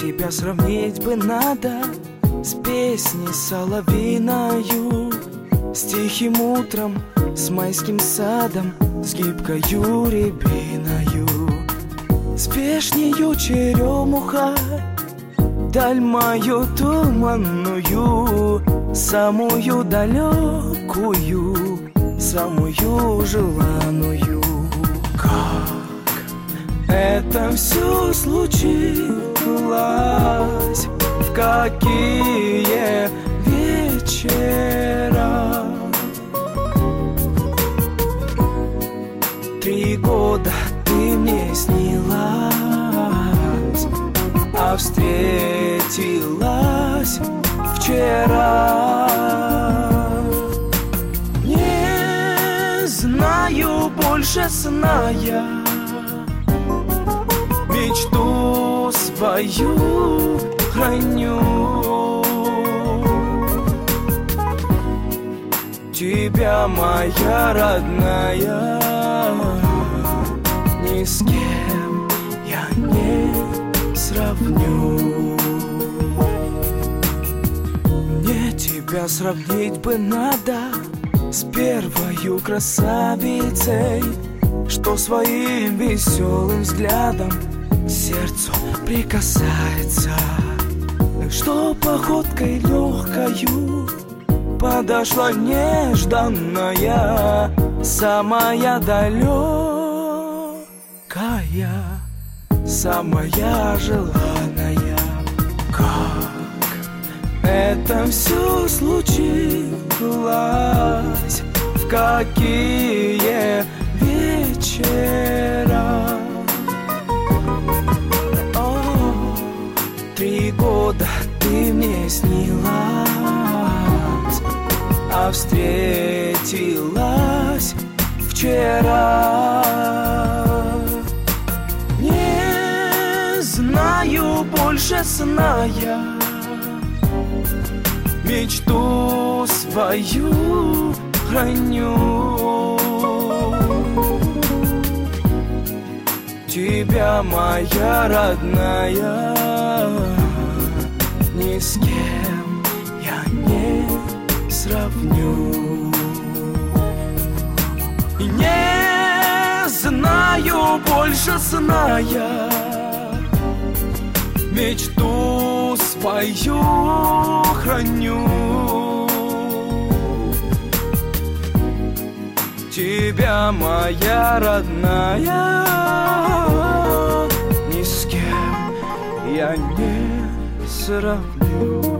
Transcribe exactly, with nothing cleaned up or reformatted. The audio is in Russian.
тебя сравнить бы надо с песней соловьиною, с тихим утром, с майским садом, с гибкою рябиною, с пешнею черемуха, даль мою туманную, самую далекую, самую желанную. Как это все случилось, в какие вечера? Три года ты мне снилась, а встретилась вчера. Не знаю больше сна я, мечту свою храню. Тебя, моя родная, ни с кем я не сравню. Мне тебя сравнить бы надо с первою красавицей, что своим веселым взглядом к сердцу прикасается, что походкой легкою подошла нежданная, самая далекая, самая желанная. Как это все случилось, в какие вечера? О, три года ты мне снилась, а встретилась вчера. Не знаю больше сна я, мечту свою храню. Тебя, моя родная, ни с кем я не сравню. И не знаю больше сна я, мечту свою храню. Тебя, моя родная, ни с кем я не сравню.